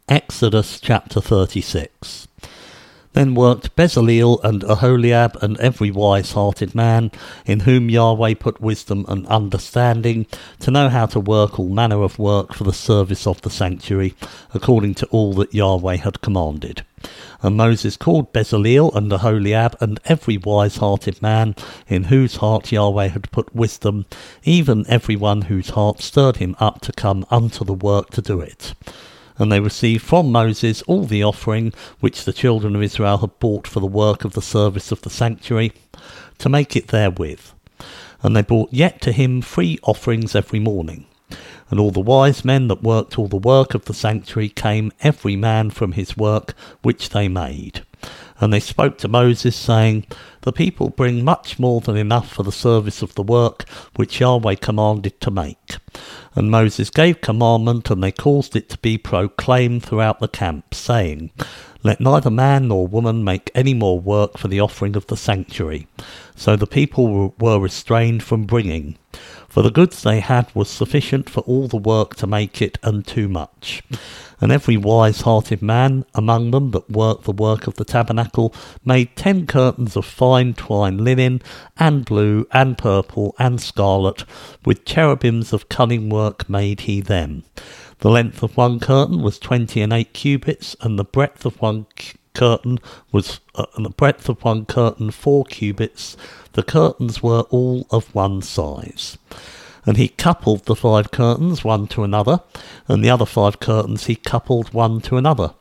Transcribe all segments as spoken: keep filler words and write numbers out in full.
Exodus chapter thirty-six. Then worked Bezaleel and Aholiab and every wise-hearted man, in whom Yahweh put wisdom and understanding, to know how to work all manner of work for the service of the sanctuary, according to all that Yahweh had commanded. And Moses called Bezaleel and Aholiab and every wise-hearted man, in whose heart Yahweh had put wisdom, even every one whose heart stirred him up to come unto the work to do it. And they received from Moses all the offering which the children of Israel had brought for the work of the service of the sanctuary, to make it therewith. And they brought yet to him free offerings every morning. And all the wise men that worked all the work of the sanctuary came every man from his work which they made. And they spoke to Moses, saying, The people bring much more than enough for the service of the work which Yahweh commanded to make. And Moses gave commandment, and they caused it to be proclaimed throughout the camp, saying, Let neither man nor woman make any more work for the offering of the sanctuary. So the people were restrained from bringing. For the goods they had was sufficient for all the work to make it, and too much. And every wise-hearted man among them that worked the work of the tabernacle made ten curtains of fine twined linen, and blue, and purple, and scarlet, with cherubims of cunning work made he them. The length of one curtain was twenty and eight cubits, and the breadth of one c- curtain was uh, and the breadth of one curtain four cubits. The curtains were all of one size. And he coupled the five curtains one to another, and the other five curtains he coupled one to another.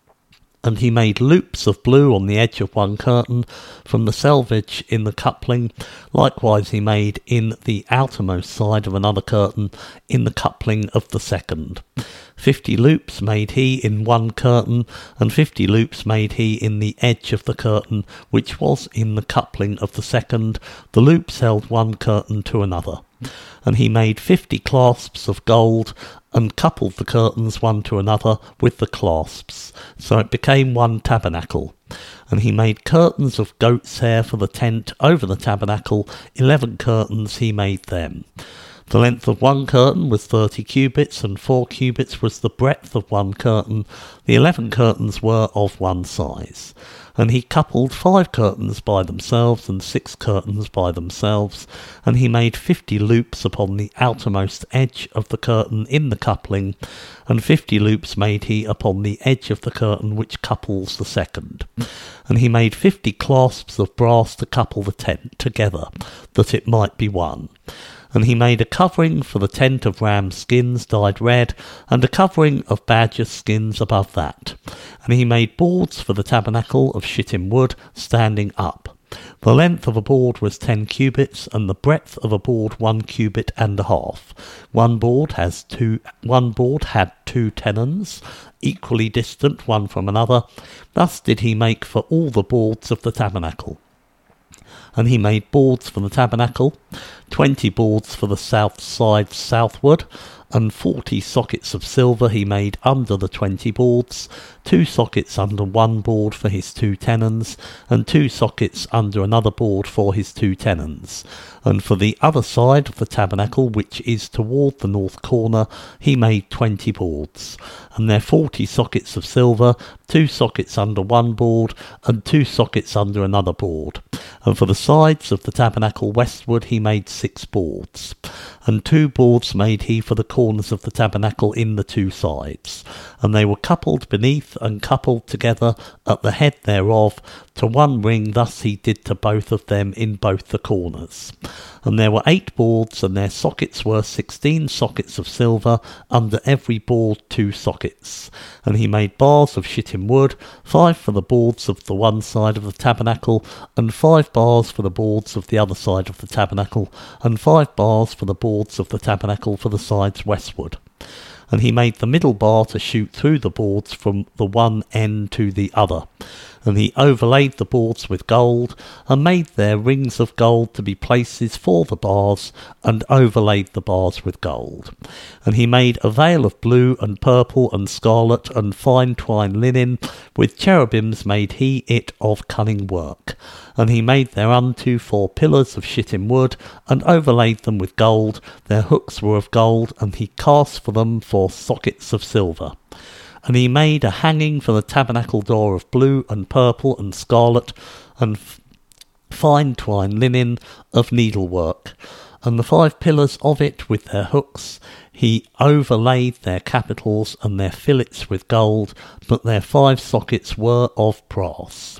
And he made loops of blue on the edge of one curtain from the selvage in the coupling. Likewise he made in the outermost side of another curtain in the coupling of the second. Fifty loops made he in one curtain, and fifty loops made he in the edge of the curtain, which was in the coupling of the second. The loops held one curtain to another. And he made fifty clasps of gold, and coupled the curtains one to another with the clasps. So it became one tabernacle. And he made curtains of goat's hair for the tent over the tabernacle. Eleven curtains he made them. The length of one curtain was thirty cubits, and four cubits was the breadth of one curtain. The eleven curtains were of one size. And he coupled five curtains by themselves, and six curtains by themselves. And he made fifty loops upon the outermost edge of the curtain in the coupling, and fifty loops made he upon the edge of the curtain which couples the second. And he made fifty clasps of brass to couple the tent together, that it might be one. And he made a covering for the tent of ram skins dyed red, and a covering of badger skins above that. And he made boards for the tabernacle of shittim wood, standing up. The length of a board was ten cubits, and the breadth of a board one cubit and a half. One board has two. One board had two tenons, equally distant one from another. Thus did he make for all the boards of the tabernacle. And he made boards for the tabernacle, twenty boards for the south side southward, and forty sockets of silver he made under the twenty boards, two sockets under one board for his two tenons, and two sockets under another board for his two tenons. And for the other side of the tabernacle, which is toward the north corner, he made twenty boards, and there forty sockets of silver, two sockets under one board, and two sockets under another board. And for the sides of the tabernacle westward he made six boards. And two boards made he for the corners of the tabernacle in the two sides. And they were coupled beneath and coupled together at the head thereof to one ring. Thus he did to both of them in both the corners. And there were eight boards, and their sockets were sixteen sockets of silver, under every board two sockets. And he made bars of shittim wood, five for the boards of the one side of the tabernacle, and five bars for the boards of the other side of the tabernacle, and five bars for the boards of the tabernacle for the sides westward. And he made the middle bar to shoot through the boards from the one end to the other. And he overlaid the boards with gold, and made there rings of gold to be places for the bars, and overlaid the bars with gold. And he made a veil of blue and purple and scarlet and fine twined linen, with cherubims made he it of cunning work. And he made thereunto four pillars of shittim wood, and overlaid them with gold. Their hooks were of gold, and he cast for them four sockets of silver. And he made a hanging for the tabernacle door of blue and purple and scarlet and f- fine twined linen of needlework. And the five pillars of it with their hooks he overlaid their capitals and their fillets with gold, but their five sockets were of brass.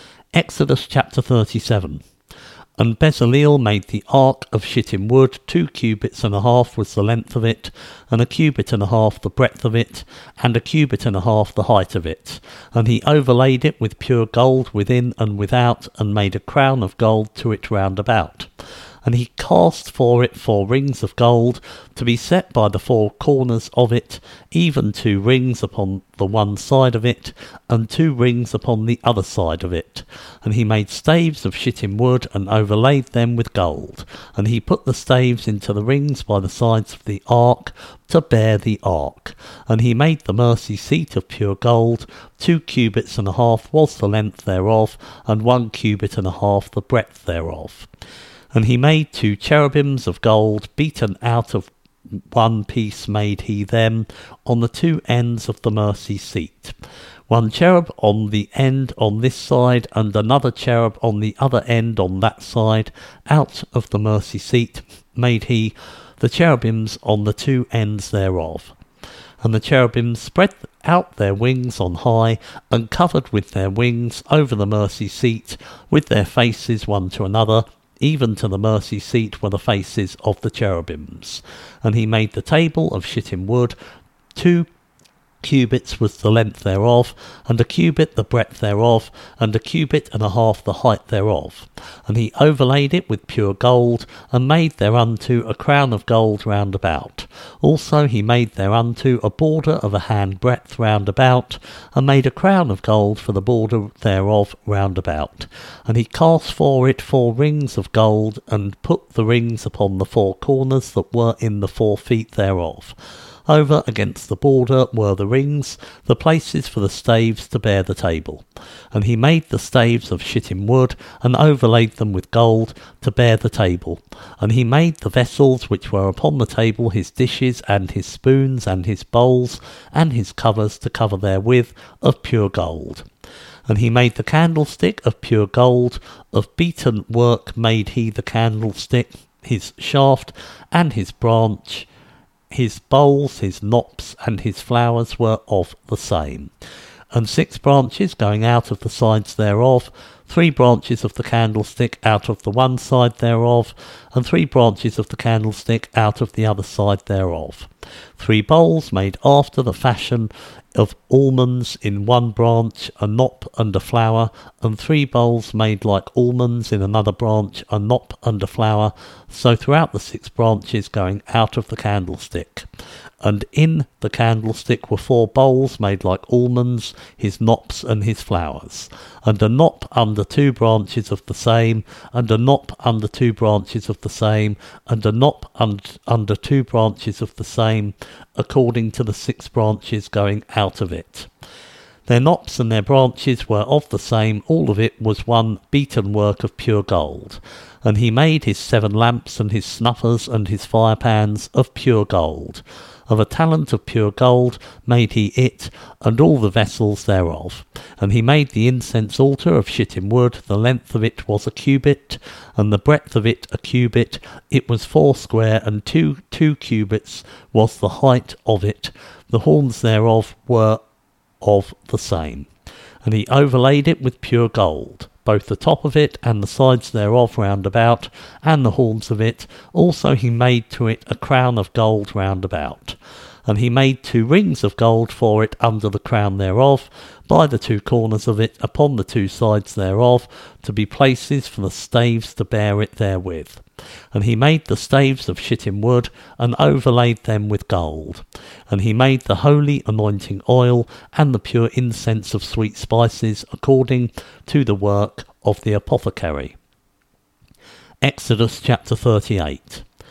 Exodus chapter thirty-seven. And Bezaleel made the ark of shittim wood, two cubits and a half was the length of it, and a cubit and a half the breadth of it, and a cubit and a half the height of it. And he overlaid it with pure gold within and without, and made a crown of gold to it round about. And he cast for it four rings of gold, to be set by the four corners of it, even two rings upon the one side of it, and two rings upon the other side of it. And he made staves of shittim wood, and overlaid them with gold. And he put the staves into the rings by the sides of the ark, to bear the ark. And he made the mercy seat of pure gold, two cubits and a half was the length thereof, and one cubit and a half the breadth thereof. And he made two cherubims of gold, beaten out of one piece made he them, on the two ends of the mercy seat. One cherub on the end on this side, and another cherub on the other end on that side. Out of the mercy seat made he the cherubims on the two ends thereof. And the cherubims spread out their wings on high, and covered with their wings over the mercy seat, with their faces one to another. Even to the mercy seat were the faces of the cherubims. And he made the table of shittim wood, two cubits was the length thereof, and a cubit the breadth thereof, and a cubit and a half the height thereof. And he overlaid it with pure gold, and made thereunto a crown of gold round about. Also he made thereunto a border of a hand breadth round about, and made a crown of gold for the border thereof round about. And he cast for it four rings of gold, and put the rings upon the four corners that were in the four feet thereof. Over against the border were the rings, the places for the staves to bear the table. And he made the staves of shittim wood, and overlaid them with gold, to bear the table. And he made the vessels which were upon the table, his dishes, and his spoons, and his bowls, and his covers to cover therewith, of pure gold. And he made the candlestick of pure gold, of beaten work made he the candlestick, his shaft, and his branch. His bowls, his knops, and his flowers were of the same. And six branches going out of the sides thereof, three branches of the candlestick out of the one side thereof, and three branches of the candlestick out of the other side thereof. Three bowls made after the fashion of almonds in one branch, a knop and a flower, and three bowls made like almonds in another branch, a knop and a flower, so throughout the six branches going out of the candlestick. And in the candlestick were four bowls made like almonds, his knops and his flowers, and a knop under two branches of the same, and a knop under two branches of the same, and a knop und- under two branches of the same, according to the six branches going out of it. Their knops and their branches were of the same, all of it was one beaten work of pure gold. And he made his seven lamps, and his snuffers, and his firepans of pure gold. Of a talent of pure gold made he it, and all the vessels thereof. And he made the incense altar of shittim wood, the length of it was a cubit, and the breadth of it a cubit, it was foursquare, and two two cubits was the height of it, the horns thereof were of the same. And he overlaid it with pure gold, both the top of it and the sides thereof round about, and the horns of it. Also he made to it a crown of gold round about. And he made two rings of gold for it under the crown thereof, by the two corners of it, upon the two sides thereof, to be places for the staves to bear it therewith. And he made the staves of shittim wood, and overlaid them with gold. And he made the holy anointing oil, and the pure incense of sweet spices, according to the work of the apothecary. Exodus chapter thirty-eight.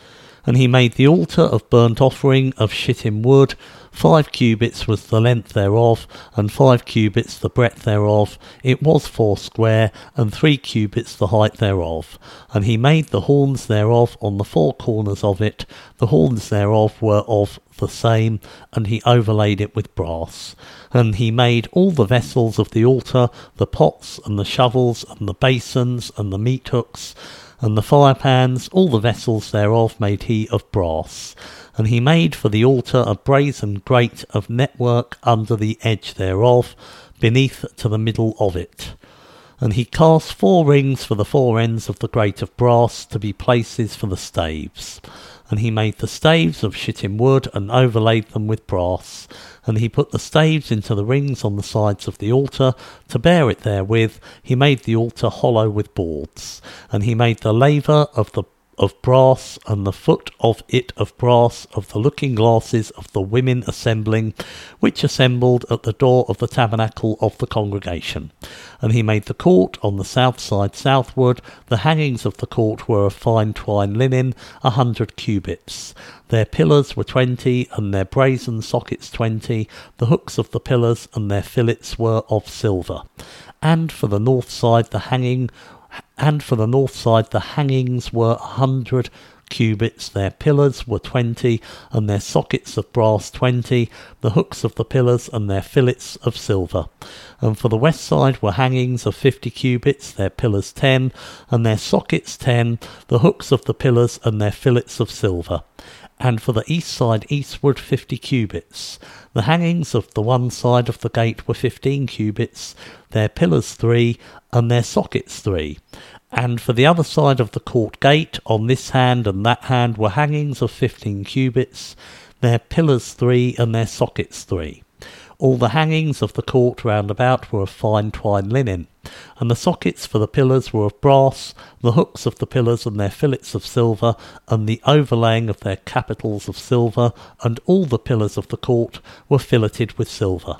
And he made the altar of burnt offering of shittim wood. Five cubits was the length thereof, and five cubits the breadth thereof. It was foursquare, and three cubits the height thereof. And he made the horns thereof on the four corners of it. The horns thereof were of the same, and he overlaid it with brass. And he made all the vessels of the altar, the pots, and the shovels, and the basins, and the meat hooks, and the firepans, all the vessels thereof made he of brass. And he made for the altar a brazen grate of network under the edge thereof, beneath to the middle of it. And he cast four rings for the four ends of the grate of brass, to be places for the staves. And he made the staves of shittim wood, and overlaid them with brass. And he put the staves into the rings on the sides of the altar, to bear it therewith. He made the altar hollow with boards. And he made the laver of the of brass, and the foot of it of brass, of the looking glasses of the women assembling, which assembled at the door of the tabernacle of the congregation. And he made the court on the south side southward. The hangings of the court were of fine twine linen, a hundred cubits. Their pillars were twenty, and their brazen sockets twenty. The hooks of the pillars and their fillets were of silver. And for the north side the hanging And for the north side the hangings were a hundred cubits. Their pillars were twenty, and their sockets of brass twenty, the hooks of the pillars and their fillets of silver. And for the west side were hangings of fifty cubits, their pillars ten, and their sockets ten, the hooks of the pillars and their fillets of silver. And for the east side eastward fifty cubits. The hangings of the one side of the gate were fifteen cubits, their pillars three, and their sockets three. And for the other side of the court gate, on this hand and that hand, were hangings of fifteen cubits, their pillars three, and their sockets three. All the hangings of the court round about were of fine twine linen, and the sockets for the pillars were of brass, the hooks of the pillars and their fillets of silver, and the overlaying of their capitals of silver, and all the pillars of the court were filleted with silver.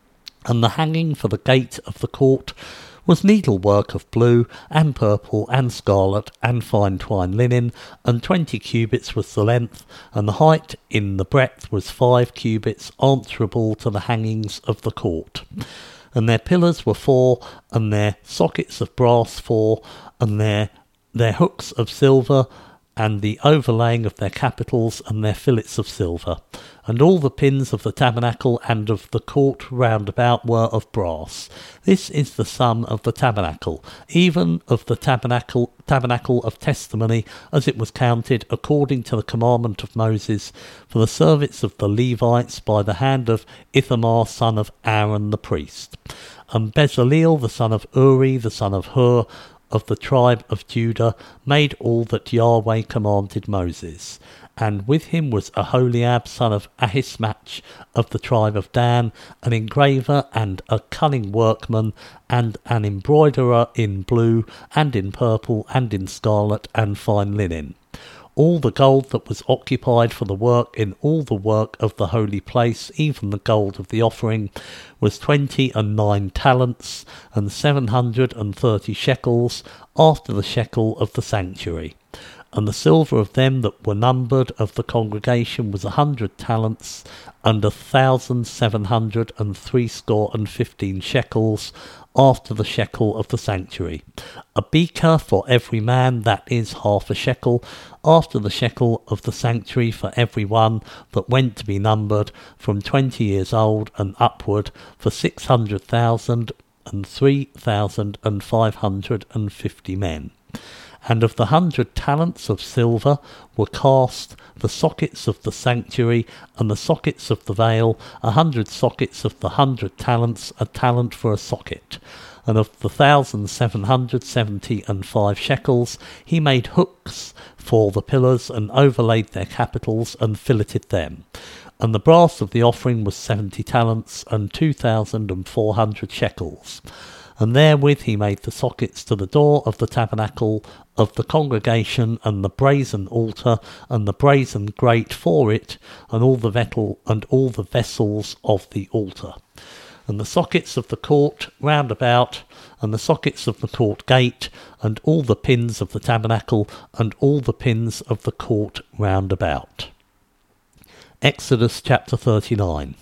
And the hanging for the gate of the court was needlework of blue, and purple, and scarlet, and fine twine linen, and twenty cubits was the length, and the height in the breadth was five cubits, answerable to the hangings of the court. And their pillars were four, and their sockets of brass four, and their their hooks of silver, and the overlaying of their capitals and their fillets of silver. And all the pins of the tabernacle and of the court round about were of brass. This is the sum of the tabernacle, even of the tabernacle tabernacle of testimony, as it was counted according to the commandment of Moses, for the service of the Levites by the hand of Ithamar son of Aaron the priest. And Bezaleel the son of Uri the son of Hur, of the tribe of Judah, made all that Yahweh commanded Moses. And with him was Aholiab son of Ahismach of the tribe of Dan, an engraver and a cunning workman, and an embroiderer in blue, and in purple, and in scarlet, and fine linen. All the gold that was occupied for the work in all the work of the holy place, even the gold of the offering, was twenty and nine talents, and seven hundred and thirty shekels, after the shekel of the sanctuary. And the silver of them that were numbered of the congregation was a hundred talents, and a thousand seven hundred and threescore and fifteen shekels, after the shekel of the sanctuary. A beaker for every man, that is half a shekel, after the shekel of the sanctuary for every one that went to be numbered, from twenty years old and upward, for six hundred thousand and three thousand and five hundred and fifty men. And of the hundred talents of silver were cast the sockets of the sanctuary, and the sockets of the veil, a hundred sockets of the hundred talents, a talent for a socket. And of the thousand seven hundred seventy and five shekels he made hooks for the pillars, and overlaid their capitals, and filleted them. And the brass of the offering was seventy talents, and two thousand and four hundred shekels. And therewith he made the sockets to the door of the tabernacle of the congregation, and the brazen altar, and the brazen grate for it, and all the vettle, and all the vessels of the altar. and the sockets of the court round about, and the sockets of the court gate, and all the pins of the tabernacle, and all the pins of the court round about. Exodus chapter thirty-nine.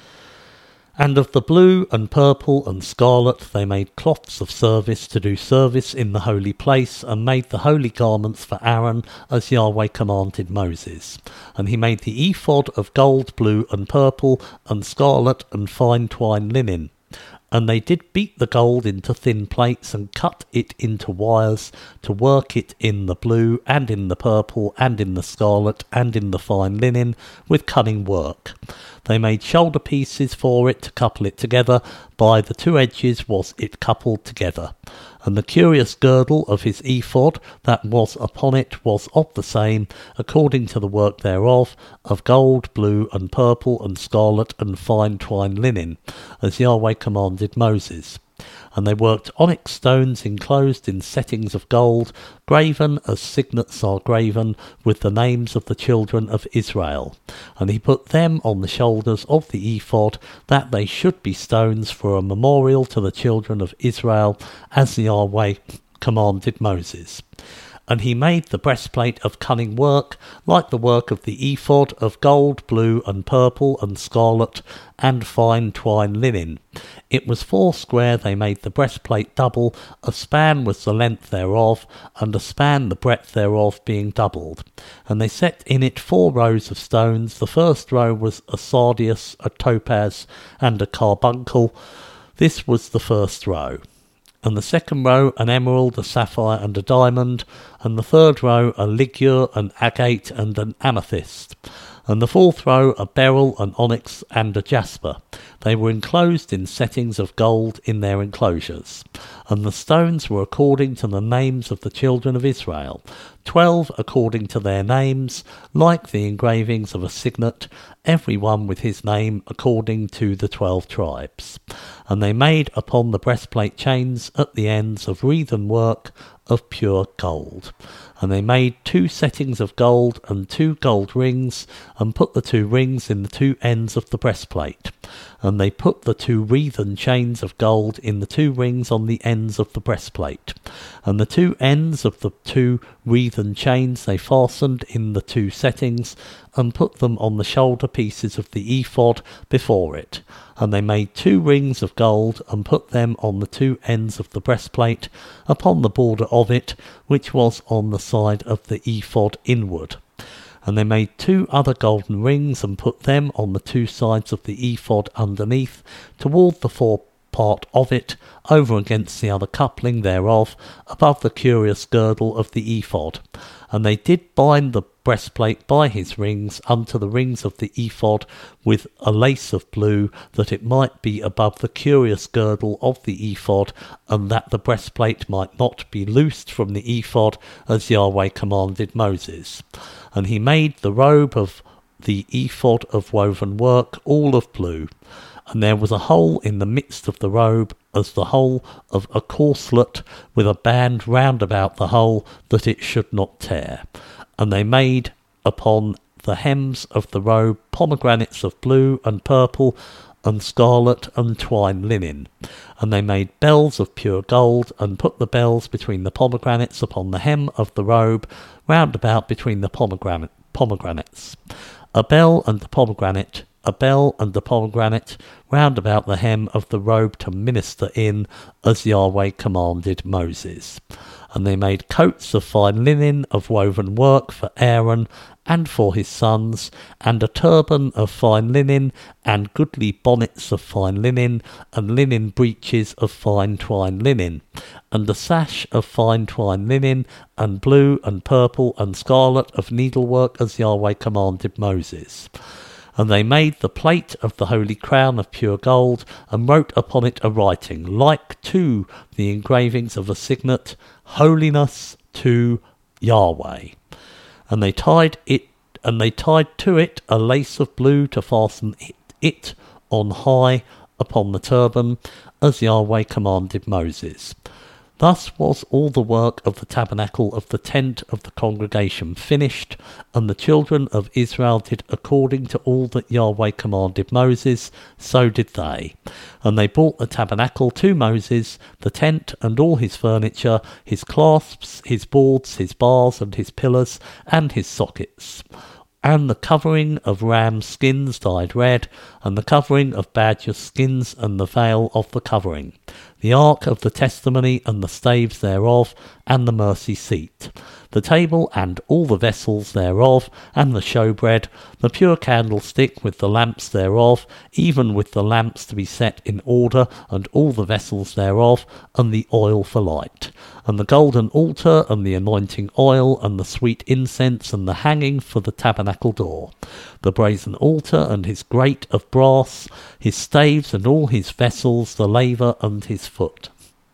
And of the blue and purple and scarlet they made cloths of service to do service in the holy place, and made the holy garments for Aaron, as Yahweh commanded Moses. And he made the ephod of gold, blue, and purple, and scarlet, and fine twined linen. And they did beat the gold into thin plates, and cut it into wires, to work it in the blue, and in the purple, and in the scarlet, and in the fine linen, with cunning work. They made shoulder pieces for it to couple it together. By the two edges was it coupled together. And the curious girdle of his ephod that was upon it was of the same, according to the work thereof, of gold, blue, and purple, and scarlet, and fine twined linen, as Yahweh commanded Moses. And they worked onyx stones enclosed in settings of gold, graven as signets are graven, with the names of the children of Israel. And he put them on the shoulders of the ephod, that they should be stones for a memorial to the children of Israel, as Yahweh commanded Moses. And he made the breastplate of cunning work, like the work of the ephod, of gold, blue, and purple, and scarlet, and fine twined linen. It was foursquare. They made the breastplate double. A span was the length thereof, and a span the breadth thereof, being doubled. And they set in it four rows of stones. The first row was a sardius, a topaz, and a carbuncle. This was the first row. And the second row an emerald, a sapphire, and a diamond, and the third row a ligure, an agate, and an amethyst, and the fourth row a beryl, an onyx, and a jasper. They were enclosed in settings of gold in their enclosures. And the stones were according to the names of the children of Israel, twelve according to their names, like the engravings of a signet, every one with his name according to the twelve tribes. And they made upon the breastplate chains at the ends of wreathen work of pure gold. And they made two settings of gold and two gold rings, and put the two rings in the two ends of the breastplate. And they put the two wreathen chains of gold in the two rings on the ends of the breastplate. And the two ends of the two wreathen chains they fastened in the two settings, and put them on the shoulder pieces of the ephod before it. And they made two rings of gold, and put them on the two ends of the breastplate, upon the border of it, which was on the side of the ephod inward. And they made two other golden rings, and put them on the two sides of the ephod underneath, toward the fore part of it, over against the other coupling thereof, above the curious girdle of the ephod. And they did bind the breastplate by his rings unto the rings of the ephod with a lace of blue, that it might be above the curious girdle of the ephod, and that the breastplate might not be loosed from the ephod, as Yahweh commanded Moses. And he made the robe of the ephod of woven work, all of blue. And there was a hole in the midst of the robe, as the hole of a corselet, with a band round about the hole, that it should not tear. And they made upon the hems of the robe pomegranates of blue and purple and scarlet and twined linen. And they made bells of pure gold, and put the bells between the pomegranates upon the hem of the robe, round about between the pomegranate, pomegranates. A bell and a pomegranate, a bell and a pomegranate, round about the hem of the robe to minister in, as Yahweh commanded Moses. And they made coats of fine linen of woven work for Aaron and for his sons, and a turban of fine linen, and goodly bonnets of fine linen, and linen breeches of fine twined linen, and a sash of fine twined linen, and blue and purple and scarlet of needlework, as Yahweh commanded Moses. And they made the plate of the holy crown of pure gold, and wrote upon it a writing, like to the engravings of a signet, Holiness to Yahweh. And they tied it, and they tied to it a lace of blue to fasten it, it on high upon the turban, as Yahweh commanded Moses. Thus was all the work of the tabernacle of the tent of the congregation finished, and the children of Israel did according to all that Yahweh commanded Moses, so did they. And they brought the tabernacle to Moses, the tent and all his furniture, his clasps, his boards, his bars and his pillars, and his sockets. And the covering of ram skins dyed red, and the covering of badger skins, and the veil of the covering, the ark of the testimony, and the staves thereof, and the mercy seat, the table, and all the vessels thereof, and the showbread, the pure candlestick with the lamps thereof, even with the lamps to be set in order, and all the vessels thereof, and the oil for light, and the golden altar, and the anointing oil, and the sweet incense, and the hanging for the tabernacle door, the brazen altar, and his grate of brass, his staves, and all his vessels, the laver, and his foot,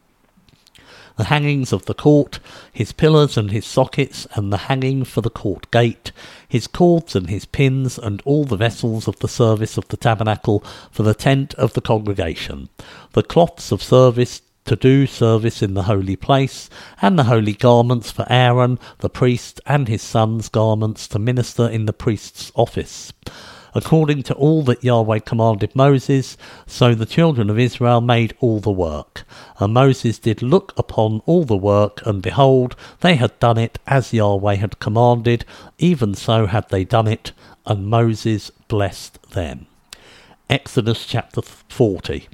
the hangings of the court, his pillars and his sockets, and the hanging for the court gate, his cords and his pins, and all the vessels of the service of the tabernacle for the tent of the congregation, the cloths of service to do service in the holy place, and the holy garments for Aaron the priest, and his sons' garments to minister in the priest's office. According to all that Yahweh commanded Moses, so the children of Israel made all the work. And Moses did look upon all the work, and behold, they had done it as Yahweh had commanded, even so had they done it, and Moses blessed them. Exodus chapter forty.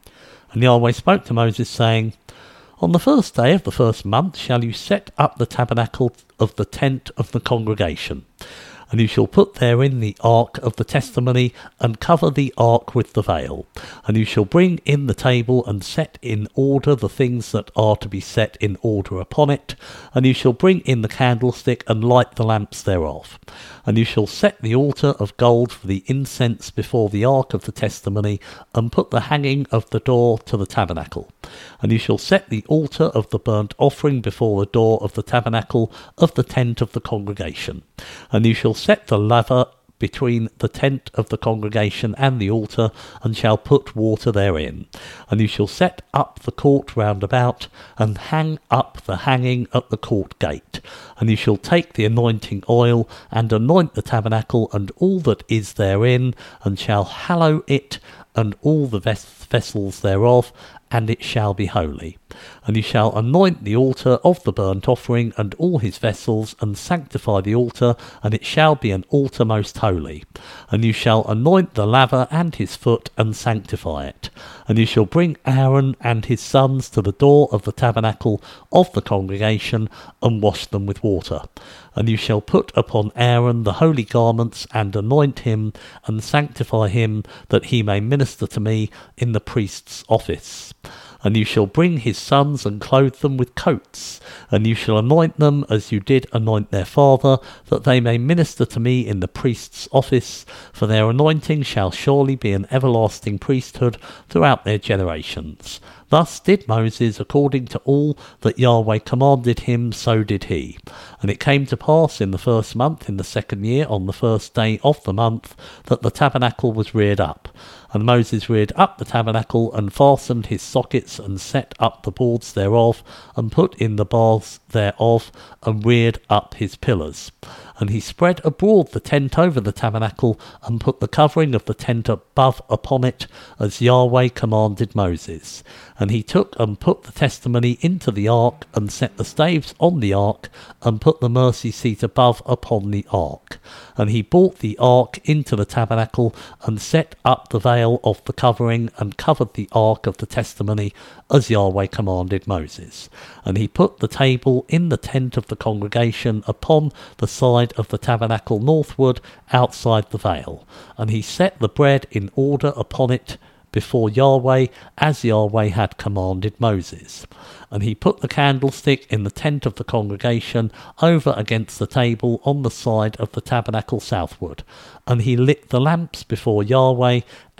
And Yahweh spoke to Moses, saying, On the first day of the first month shall you set up the tabernacle of the tent of the congregation. And you shall put therein the ark of the testimony, and cover the ark with the veil. And you shall bring in the table, and set in order the things that are to be set in order upon it. And you shall bring in the candlestick, and light the lamps thereof. And you shall set the altar of gold for the incense before the ark of the testimony, and put the hanging of the door to the tabernacle. And you shall set the altar of the burnt offering before the door of the tabernacle of the tent of the congregation. And you shall set the laver between the tent of the congregation and the altar, and shall put water therein. And you shall set up the court round about, and hang up the hanging at the court gate. And you shall take the anointing oil, and anoint the tabernacle, and all that is therein, and shall hallow it, and all the ves- vessels thereof, and it shall be holy. And you shall anoint the altar of the burnt offering, and all his vessels, and sanctify the altar, and it shall be an altar most holy. And you shall anoint the laver and his foot, and sanctify it. And you shall bring Aaron and his sons to the door of the tabernacle of the congregation, and wash them with water. And you shall put upon Aaron the holy garments, and anoint him, and sanctify him, that he may minister to me in the priest's office. And you shall bring his sons, and clothe them with coats, and you shall anoint them as you did anoint their father, that they may minister to me in the priest's office, for their anointing shall surely be an everlasting priesthood throughout their generations. Thus did Moses according to all that Yahweh commanded him, so did he. And it came to pass in the first month, in the second year, on the first day of the month, that the tabernacle was reared up. And Moses reared up the tabernacle, and fastened his sockets, and set up the boards thereof, and put in the bars thereof, and reared up his pillars. And he spread abroad the tent over the tabernacle, and put the covering of the tent above upon it, as Yahweh commanded Moses. And he took and put the testimony into the ark, and set the staves on the ark, and put the mercy seat above upon the ark. And he brought the ark into the tabernacle, and set up the veil of the covering, and covered the ark of the testimony, as Yahweh commanded Moses. And he put the table in the tent of the congregation upon the side of the tabernacle northward, outside the veil. And he set the bread in order upon it before Yahweh, as Yahweh had commanded Moses. And he put the candlestick in the tent of the congregation over against the table on the side of the tabernacle southward. And he lit the lamps before Yahweh,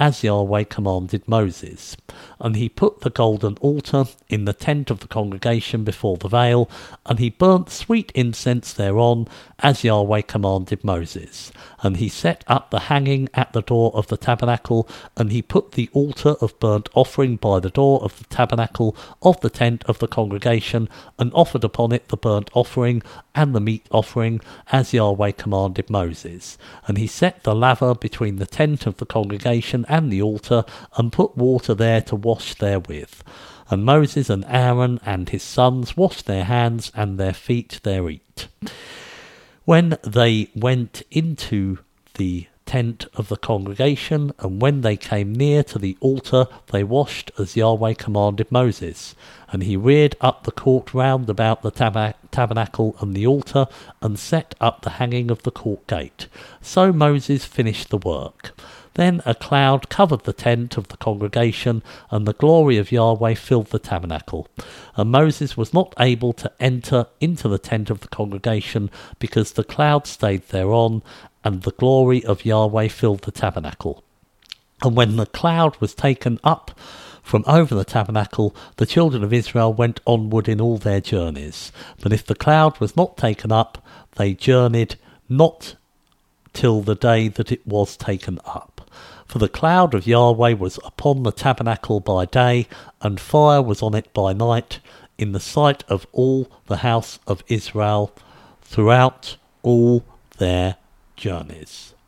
as Yahweh commanded Moses. And he put the golden altar in the tent of the congregation before the veil, and he burnt sweet incense thereon, as Yahweh commanded Moses. And he set up the hanging at the door of the tabernacle, and he put the altar of burnt offering by the door of the tabernacle of the tent of the congregation, and offered upon it the burnt offering and the meat offering, as Yahweh commanded Moses. And he set the laver between the tent of the congregation and the altar, and put water there to wash therewith. And Moses and Aaron and his sons washed their hands and their feet thereat. When they went into the tent of the congregation, and when they came near to the altar, they washed as Yahweh commanded Moses. And he reared up the court round about the tab- tabernacle and the altar, and set up the hanging of the court gate. So Moses finished the work. Then a cloud covered the tent of the congregation, and the glory of Yahweh filled the tabernacle. And Moses was not able to enter into the tent of the congregation, because the cloud stayed thereon, and the glory of Yahweh filled the tabernacle. And when the cloud was taken up from over the tabernacle, the children of Israel went onward in all their journeys. But if the cloud was not taken up, they journeyed not till the day that it was taken up. For the cloud of Yahweh was upon the tabernacle by day, and fire was on it by night, in the sight of all the house of Israel, throughout all their journeys.